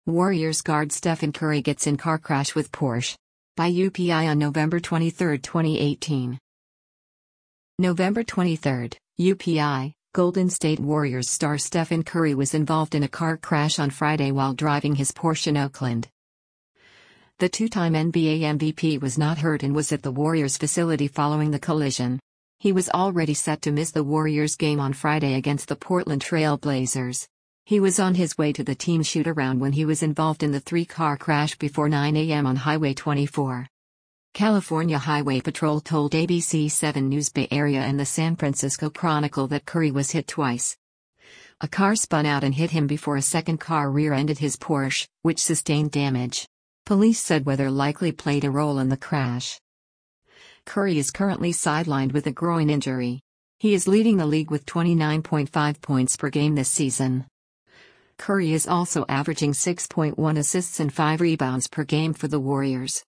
Warriors guard Stephen Curry gets in car crash with Porsche. By UPI on November 23, 2018. November 23, UPI, Golden State Warriors star Stephen Curry was involved in a car crash on Friday while driving his Porsche in Oakland. The two-time NBA MVP was not hurt and was at the Warriors facility following the collision. He was already set to miss the Warriors game on Friday against the Portland Trail Blazers. He was on his way to the team shoot-around when he was involved in the three-car crash before 9 a.m. on Highway 24. California Highway Patrol told ABC 7 News Bay Area and the San Francisco Chronicle that Curry was hit twice. A car spun out and hit him before a second car rear-ended his Porsche, which sustained damage. Police said weather likely played a role in the crash. Curry is currently sidelined with a groin injury. He is leading the league with 29.5 points per game this season. Curry is also averaging 6.1 assists and 5 rebounds per game for the Warriors.